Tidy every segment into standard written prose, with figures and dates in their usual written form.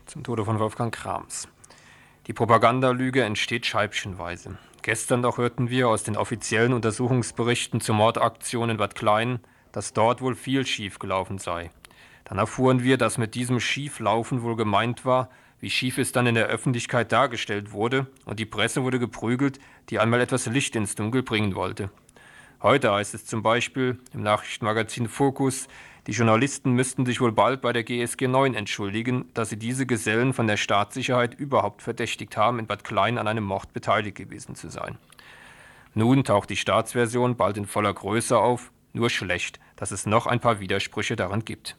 zum Tode von Wolfgang Krams. Die Propagandalüge entsteht scheibchenweise. Gestern noch hörten wir aus den offiziellen Untersuchungsberichten zur Mordaktion in Bad Klein, dass dort wohl viel schiefgelaufen sei. Dann erfuhren wir, dass mit diesem Schieflaufen wohl gemeint war, wie schief es dann in der Öffentlichkeit dargestellt wurde, und die Presse wurde geprügelt, die einmal etwas Licht ins Dunkel bringen wollte. Heute heißt es zum Beispiel im Nachrichtenmagazin Focus, die Journalisten müssten sich wohl bald bei der GSG 9 entschuldigen, dass sie diese Gesellen von der Staatssicherheit überhaupt verdächtigt haben, in Bad Klein an einem Mord beteiligt gewesen zu sein. Nun taucht die Staatsversion bald in voller Größe auf, nur schlecht, dass es noch ein paar Widersprüche daran gibt.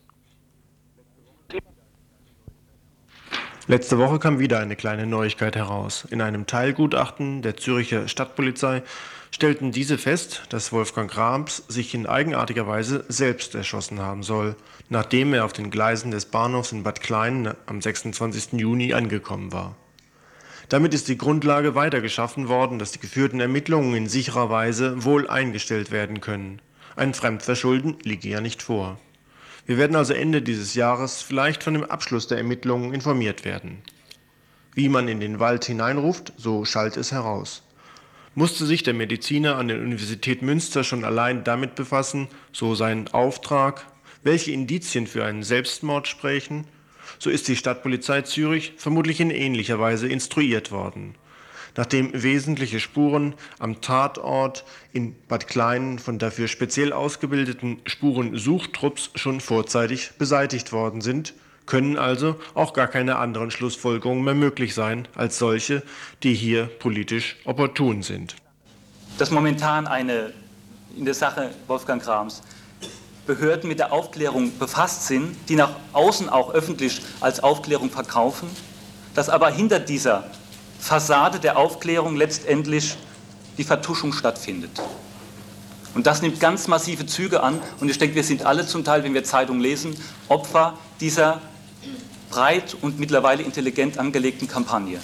Letzte Woche kam wieder eine kleine Neuigkeit heraus. In einem Teilgutachten der Zürcher Stadtpolizei stellten diese fest, dass Wolfgang Krams sich in eigenartiger Weise selbst erschossen haben soll, nachdem er auf den Gleisen des Bahnhofs in Bad Klein am 26. Juni angekommen war. Damit ist die Grundlage weiter geschaffen worden, dass die geführten Ermittlungen in sicherer Weise wohl eingestellt werden können. Ein Fremdverschulden liege ja nicht vor. Wir werden also Ende dieses Jahres vielleicht von dem Abschluss der Ermittlungen informiert werden. Wie man in den Wald hineinruft, so schallt es heraus. Musste sich der Mediziner an der Universität Münster schon allein damit befassen, so sein Auftrag, welche Indizien für einen Selbstmord sprechen, so ist die Stadtpolizei Zürich vermutlich in ähnlicher Weise instruiert worden. Nachdem wesentliche Spuren am Tatort in Bad Klein von dafür speziell ausgebildeten Spurensuchtrupps schon vorzeitig beseitigt worden sind, können also auch gar keine anderen Schlussfolgerungen mehr möglich sein als solche, die hier politisch opportun sind. Dass momentan in der Sache Wolfgang Krams Behörden mit der Aufklärung befasst sind, die nach außen auch öffentlich als Aufklärung verkaufen, dass aber hinter dieser Fassade der Aufklärung letztendlich die Vertuschung stattfindet. Und das nimmt ganz massive Züge an und ich denke, wir sind alle zum Teil, wenn wir Zeitungen lesen, Opfer dieser breit und mittlerweile intelligent angelegten Kampagne.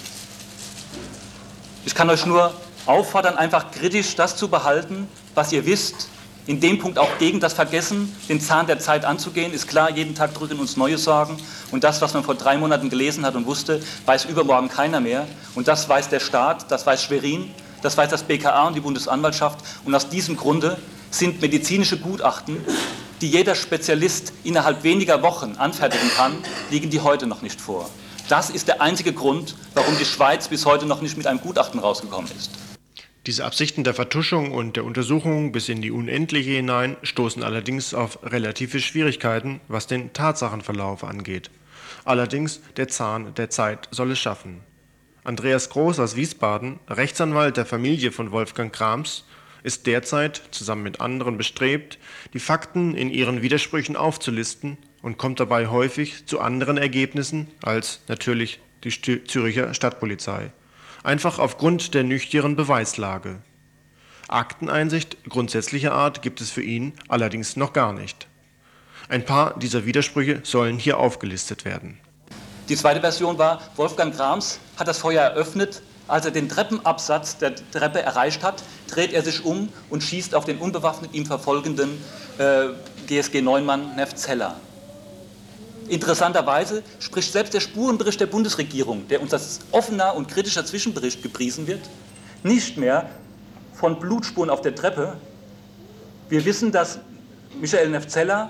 Ich kann euch nur auffordern, einfach kritisch das zu behalten, was ihr wisst, in dem Punkt auch gegen das Vergessen, den Zahn der Zeit anzugehen. Ist klar, jeden Tag drücken uns neue Sorgen und das, was man vor 3 Monaten gelesen hat und wusste, weiß übermorgen keiner mehr und das weiß der Staat, das weiß Schwerin, das weiß das BKA und die Bundesanwaltschaft und aus diesem Grunde sind medizinische Gutachten, die jeder Spezialist innerhalb weniger Wochen anfertigen kann, liegen die heute noch nicht vor. Das ist der einzige Grund, warum die Schweiz bis heute noch nicht mit einem Gutachten rausgekommen ist. Diese Absichten der Vertuschung und der Untersuchung bis in die Unendliche hinein stoßen allerdings auf relative Schwierigkeiten, was den Tatsachenverlauf angeht. Allerdings, der Zahn der Zeit soll es schaffen. Andreas Groß aus Wiesbaden, Rechtsanwalt der Familie von Wolfgang Krams, ist derzeit zusammen mit anderen bestrebt, die Fakten in ihren Widersprüchen aufzulisten und kommt dabei häufig zu anderen Ergebnissen als natürlich die Zürcher Stadtpolizei. Einfach aufgrund der nüchternen Beweislage. Akteneinsicht grundsätzlicher Art gibt es für ihn allerdings noch gar nicht. Ein paar dieser Widersprüche sollen hier aufgelistet werden. Die zweite Version war, Wolfgang Krams hat das Feuer eröffnet. Als er den Treppenabsatz der Treppe erreicht hat, dreht er sich um und schießt auf den unbewaffnet ihm verfolgenden GSG-9-Mann Nef Zeller. Interessanterweise spricht selbst der Spurenbericht der Bundesregierung, der uns als offener und kritischer Zwischenbericht gepriesen wird, nicht mehr von Blutspuren auf der Treppe. Wir wissen, dass Michael Nef Zeller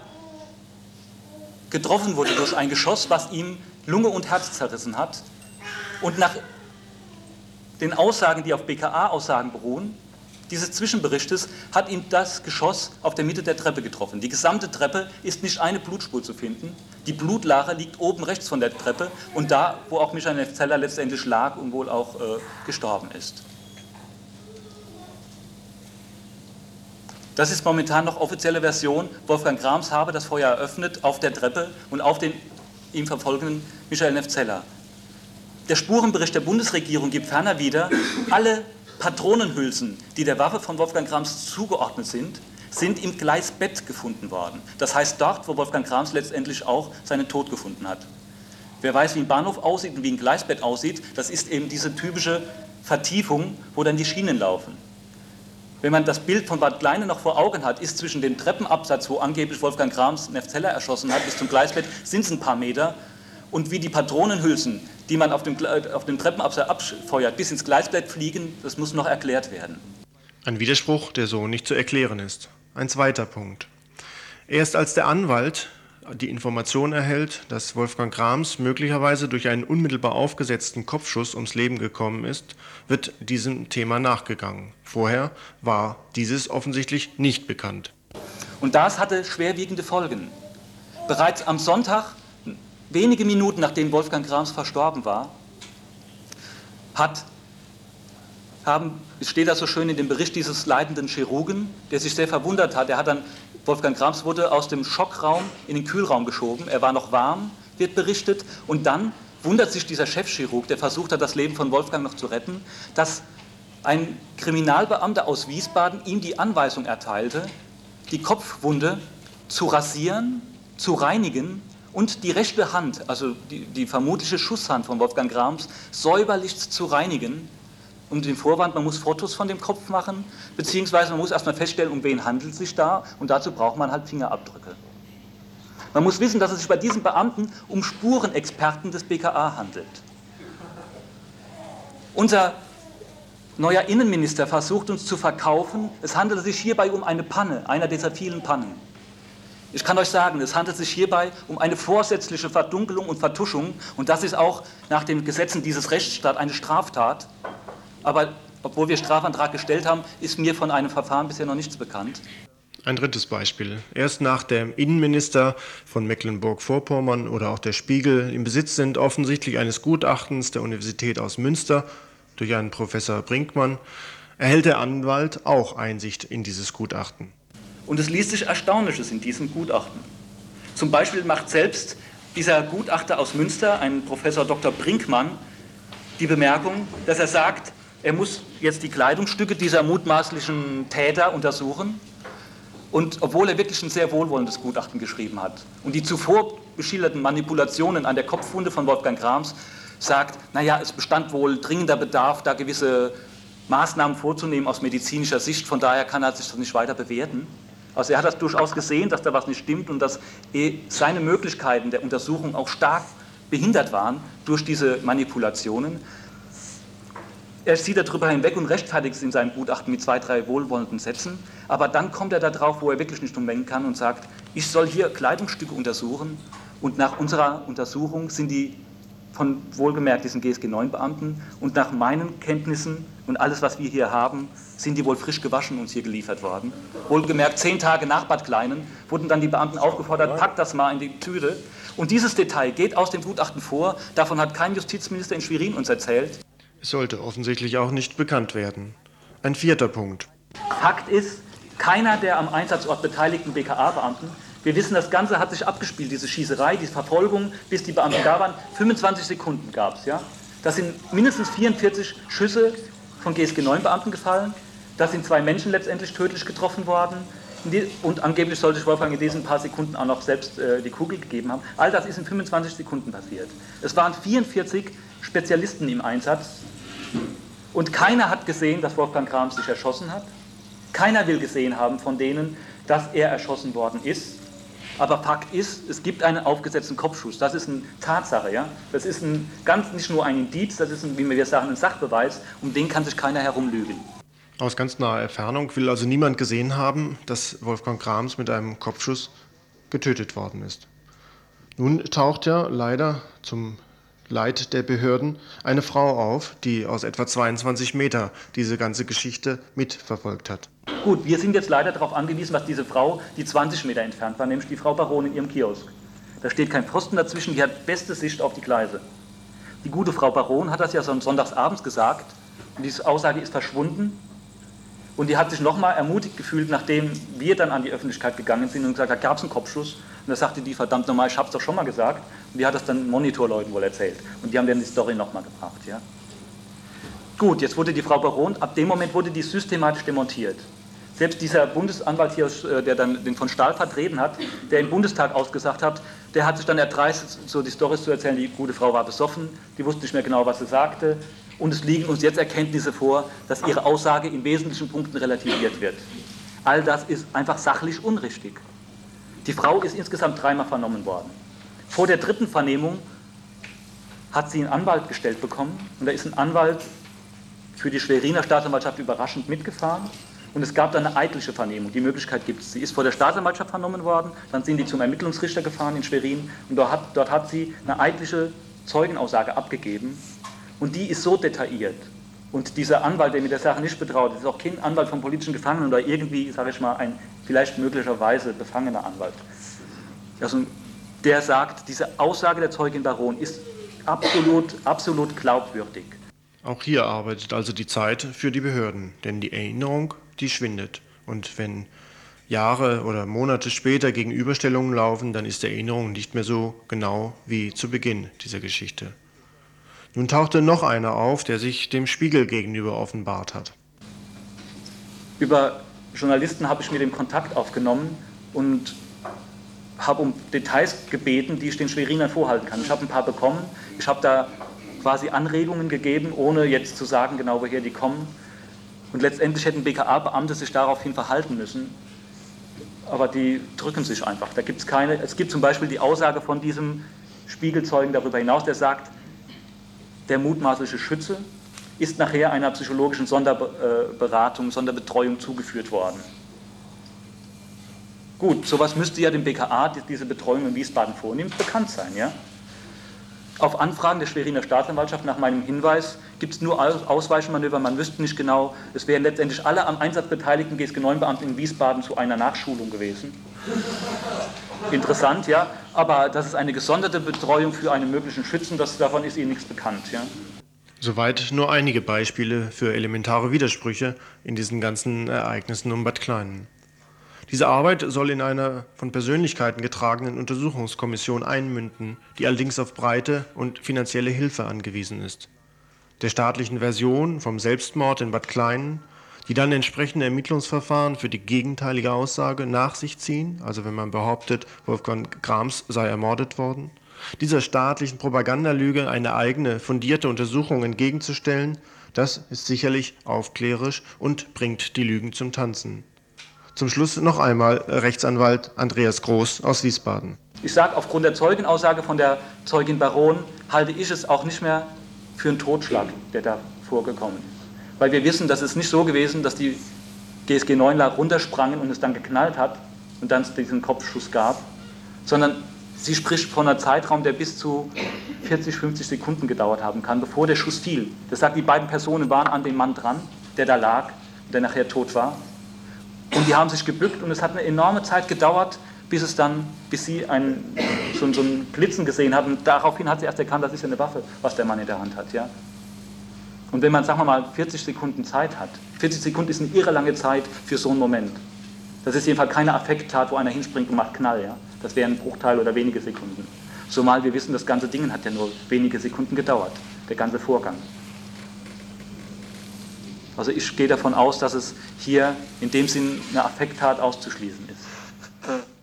getroffen wurde durch ein Geschoss, was ihm Lunge und Herz zerrissen hat. Und nach den Aussagen, die auf BKA-Aussagen beruhen, dieses Zwischenberichtes hat ihm das Geschoss auf der Mitte der Treppe getroffen. Die gesamte Treppe ist nicht eine Blutspur zu finden. Die Blutlache liegt oben rechts von der Treppe und da, wo auch Michael Nef Zeller letztendlich lag und wohl auch gestorben ist. Das ist momentan noch offizielle Version. Wolfgang Krams habe das Feuer eröffnet auf der Treppe und auf den ihm verfolgenden Michael Nef Zeller. Der Spurenbericht der Bundesregierung gibt ferner wieder, alle Patronenhülsen, die der Waffe von Wolfgang Krams zugeordnet sind, sind im Gleisbett gefunden worden. Das heißt dort, wo Wolfgang Krams letztendlich auch seinen Tod gefunden hat. Wer weiß, wie ein Bahnhof aussieht und wie ein Gleisbett aussieht, das ist eben diese typische Vertiefung, wo dann die Schienen laufen. Wenn man das Bild von Bad Kleine noch vor Augen hat, ist zwischen dem Treppenabsatz, wo angeblich Wolfgang Krams Nef Zeller erschossen hat, bis zum Gleisbett, sind es ein paar Meter. und wie die Patronenhülsen, die man auf dem Treppenabseil abfeuert, bis ins Gleisbett fliegen, das muss noch erklärt werden. Ein Widerspruch, der so nicht zu erklären ist. Ein zweiter Punkt. Erst als der Anwalt die Information erhält, dass Wolfgang Grams möglicherweise durch einen unmittelbar aufgesetzten Kopfschuss ums Leben gekommen ist, wird diesem Thema nachgegangen. Vorher war dieses offensichtlich nicht bekannt. Und das hatte schwerwiegende Folgen. Bereits am Sonntag, wenige Minuten nachdem Wolfgang Grams verstorben war, es steht das so schön in dem Bericht dieses leitenden Chirurgen, der sich sehr verwundert hat. Wolfgang Grams wurde aus dem Schockraum in den Kühlraum geschoben. Er war noch warm, wird berichtet. Und dann wundert sich dieser Chefchirurg, der versucht hat, das Leben von Wolfgang noch zu retten, dass ein Kriminalbeamter aus Wiesbaden ihm die Anweisung erteilte, die Kopfwunde zu rasieren, zu reinigen und die rechte Hand, also die vermutliche Schusshand von Wolfgang Grams, säuberlichst zu reinigen, um den Vorwand, man muss Fotos von dem Kopf machen, beziehungsweise man muss erstmal feststellen, um wen handelt es sich da, und dazu braucht man halt Fingerabdrücke. Man muss wissen, dass es sich bei diesem Beamten um Spurenexperten des BKA handelt. Unser neuer Innenminister versucht uns zu verkaufen, es handelt sich hierbei um eine Panne, einer dieser vielen Pannen. Ich kann euch sagen, es handelt sich hierbei um eine vorsätzliche Verdunkelung und Vertuschung, und das ist auch nach den Gesetzen dieses Rechtsstaats eine Straftat. Aber obwohl wir Strafantrag gestellt haben, ist mir von einem Verfahren bisher noch nichts bekannt. Ein drittes Beispiel. Erst nach dem Innenminister von Mecklenburg-Vorpommern oder auch der Spiegel im Besitz sind offensichtlich eines Gutachtens der Universität aus Münster durch einen Professor Brinkmann, erhält der Anwalt auch Einsicht in dieses Gutachten. Und es liest sich Erstaunliches in diesem Gutachten. Zum Beispiel macht selbst dieser Gutachter aus Münster, ein Professor Dr. Brinkmann, die Bemerkung, dass er sagt, er muss jetzt die Kleidungsstücke dieser mutmaßlichen Täter untersuchen. Und obwohl er wirklich ein sehr wohlwollendes Gutachten geschrieben hat und die zuvor geschilderten Manipulationen an der Kopfwunde von Wolfgang Grams sagt, naja, es bestand wohl dringender Bedarf, da gewisse Maßnahmen vorzunehmen aus medizinischer Sicht, von daher kann er sich das nicht weiter bewerten. Also er hat das durchaus gesehen, dass da was nicht stimmt und dass seine Möglichkeiten der Untersuchung auch stark behindert waren durch diese Manipulationen. Er sieht darüber hinweg und rechtfertigt es in seinem Gutachten mit 2, 3 wohlwollenden Sätzen. Aber dann kommt er da drauf, wo er wirklich nicht umdenken kann und sagt, ich soll hier Kleidungsstücke untersuchen. Und nach unserer Untersuchung sind die von wohlgemerkt diesen GSG-9-Beamten und nach meinen Kenntnissen und alles, was wir hier haben, sind die wohl frisch gewaschen uns hier geliefert worden. Wohlgemerkt 10 Tage nach Bad Kleinen wurden dann die Beamten aufgefordert, packt das mal in die Tüte. Und dieses Detail geht aus dem Gutachten vor. Davon hat kein Justizminister in Schwerin uns erzählt. Es sollte offensichtlich auch nicht bekannt werden. Ein vierter Punkt. Fakt ist, keiner der am Einsatzort beteiligten BKA-Beamten, wir wissen, das Ganze hat sich abgespielt, diese Schießerei, diese Verfolgung, bis die Beamten da waren, 25 Sekunden gab es. Ja? Das sind mindestens 44 Schüsse von GSG-9-Beamten gefallen, da sind 2 Menschen letztendlich tödlich getroffen worden und angeblich soll sich Wolfgang in diesen paar Sekunden auch noch selbst die Kugel gegeben haben. All das ist in 25 Sekunden passiert. Es waren 44 Spezialisten im Einsatz und keiner hat gesehen, dass Wolfgang Grams sich erschossen hat. Keiner will gesehen haben von denen, dass er erschossen worden ist. Aber Fakt ist, es gibt einen aufgesetzten Kopfschuss. Das ist eine Tatsache. Ja? Das ist nicht nur ein Indiz, das ist, wie wir sagen, ein Sachbeweis. Um den kann sich keiner herumlügen. Aus ganz naher Entfernung will also niemand gesehen haben, dass Wolfgang Grams mit einem Kopfschuss getötet worden ist. Nun taucht ja leider zum Leid der Behörden eine Frau auf, die aus etwa 22 Meter diese ganze Geschichte mitverfolgt hat. Gut, wir sind jetzt leider darauf angewiesen, was diese Frau, die 20 Meter entfernt war, nämlich die Frau Baron in ihrem Kiosk. Da steht kein Pfosten dazwischen, die hat beste Sicht auf die Gleise. Die gute Frau Baron hat das ja so sonntagsabends gesagt und diese Aussage ist verschwunden. Und die hat sich nochmal ermutigt gefühlt, nachdem wir dann an die Öffentlichkeit gegangen sind und gesagt, da gab es einen Kopfschuss. Und da sagte die, verdammt nochmal, ich habe es doch schon mal gesagt. Und die hat das dann Monitorleuten wohl erzählt. Und die haben dann die Story nochmal gebracht. Ja. Gut, jetzt wurde die Frau Baron, ab dem Moment wurde die systematisch demontiert. Selbst dieser Bundesanwalt hier, der dann den von Stahl vertreten hat, der im Bundestag ausgesagt hat, der hat sich dann erdreistet, so die Storys zu erzählen, die gute Frau war besoffen, die wusste nicht mehr genau, was sie sagte. Und es liegen uns jetzt Erkenntnisse vor, dass ihre Aussage in wesentlichen Punkten relativiert wird. All das ist einfach sachlich unrichtig. Die Frau ist insgesamt 3-mal vernommen worden. Vor der 3. Vernehmung hat sie einen Anwalt gestellt bekommen und da ist ein Anwalt für die Schweriner Staatsanwaltschaft überraschend mitgefahren und es gab dann eine eidliche Vernehmung. Die Möglichkeit gibt es. Sie ist vor der Staatsanwaltschaft vernommen worden, dann sind die zum Ermittlungsrichter gefahren in Schwerin und dort hat sie eine eidliche Zeugenaussage abgegeben und die ist so detailliert. Und dieser Anwalt, der mit der Sache nicht betraut ist, ist auch kein Anwalt von politischen Gefangenen oder irgendwie, sage ich mal, ein vielleicht möglicherweise befangener Anwalt. Also der sagt, diese Aussage der Zeugin Baron ist absolut glaubwürdig. Auch hier arbeitet also die Zeit für die Behörden, denn die Erinnerung, die schwindet. Und wenn Jahre oder Monate später Gegenüberstellungen laufen, dann ist die Erinnerung nicht mehr so genau wie zu Beginn dieser Geschichte. Nun tauchte noch einer auf, der sich dem Spiegel gegenüber offenbart hat. Über Journalisten habe ich mir den Kontakt aufgenommen und habe um Details gebeten, die ich den Schwerinern vorhalten kann. Ich habe ein paar bekommen. Ich habe da quasi Anregungen gegeben, ohne jetzt zu sagen, genau woher die kommen. Und letztendlich hätten BKA-Beamte sich daraufhin verhalten müssen. Aber die drücken sich einfach. Da gibt's keine. Es gibt zum Beispiel die Aussage von diesem Spiegelzeugen darüber hinaus, der sagt, der mutmaßliche Schütze ist nachher einer psychologischen Sonderberatung, Sonderbetreuung zugeführt worden. Gut, sowas müsste ja dem BKA, diese Betreuung in Wiesbaden vornimmt, bekannt sein. Ja? Auf Anfragen der Schweriner Staatsanwaltschaft nach meinem Hinweis gibt es nur Ausweichmanöver, man wüsste nicht genau, es wären letztendlich alle am Einsatz beteiligten GSG-9-Beamten in Wiesbaden zu einer Nachschulung gewesen. Interessant, ja, aber das ist eine gesonderte Betreuung für einen möglichen Schützen, davon ist Ihnen nichts bekannt. Ja? Soweit nur einige Beispiele für elementare Widersprüche in diesen ganzen Ereignissen um Bad Kleinen. Diese Arbeit soll in einer von Persönlichkeiten getragenen Untersuchungskommission einmünden, die allerdings auf breite und finanzielle Hilfe angewiesen ist. Der staatlichen Version vom Selbstmord in Bad Kleinen, die dann entsprechende Ermittlungsverfahren für die gegenteilige Aussage nach sich ziehen, also wenn man behauptet, Wolfgang Grams sei ermordet worden, dieser staatlichen Propagandalüge eine eigene, fundierte Untersuchung entgegenzustellen, das ist sicherlich aufklärerisch und bringt die Lügen zum Tanzen. Zum Schluss noch einmal Rechtsanwalt Andreas Groß aus Wiesbaden. Ich sage, aufgrund der Zeugenaussage von der Zeugin Baron halte ich es auch nicht mehr für einen Totschlag, der da vorgekommen ist. Weil wir wissen, dass es nicht so gewesen, dass die GSG-9ler runtersprangen und es dann geknallt hat und dann es diesen Kopfschuss gab, sondern sie spricht von einem Zeitraum, der bis zu 40, 50 Sekunden gedauert haben kann, bevor der Schuss fiel. Das sagt, die beiden Personen waren an dem Mann dran, der da lag und der nachher tot war. Und die haben sich gebückt und es hat eine enorme Zeit gedauert, bis sie so ein Blitzen gesehen haben. Und daraufhin hat sie erst erkannt, das ist ja eine Waffe, was der Mann in der Hand hat. Ja? Und wenn man, sagen wir mal, 40 Sekunden Zeit hat, 40 Sekunden ist eine irre lange Zeit für so einen Moment. Das ist jedenfalls keine Affekttat, wo einer hinspringt und macht Knall. Ja? Das wäre ein Bruchteil oder wenige Sekunden. Zumal wir wissen, das ganze Ding hat ja nur wenige Sekunden gedauert, der ganze Vorgang. Also ich gehe davon aus, dass es hier in dem Sinn eine Affekttat auszuschließen ist.